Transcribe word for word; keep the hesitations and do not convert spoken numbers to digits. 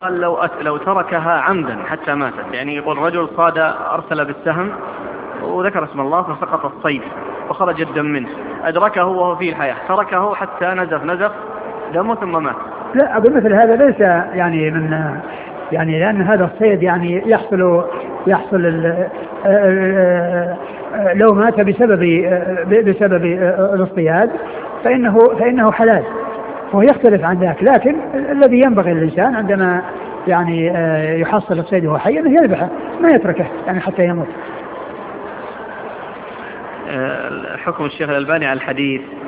قال لو أت... لو تركها عمدا حتى ماتت، يعني يقول رجل صاد أرسل بالسهم وذكر اسم الله فسقط الصيد وخرج الدم منه، أدركه وهو في الحياة تركه حتى نزف نزف دمه ثم مات. لا أقول مثل هذا ليس يعني من يعني لأن هذا الصيد يعني يحصل يحصل ال... لو مات بسبب بسبب الاصطياد فإنه فإنه حلال، وهو يختلف عن ذاك. لكن الذي ينبغي للإنسان عندما يعني يحصل الصيد وهو حي أنه يذبحه ما يتركه يعني حتى يموت. حكم الشيخ الألباني على الحديث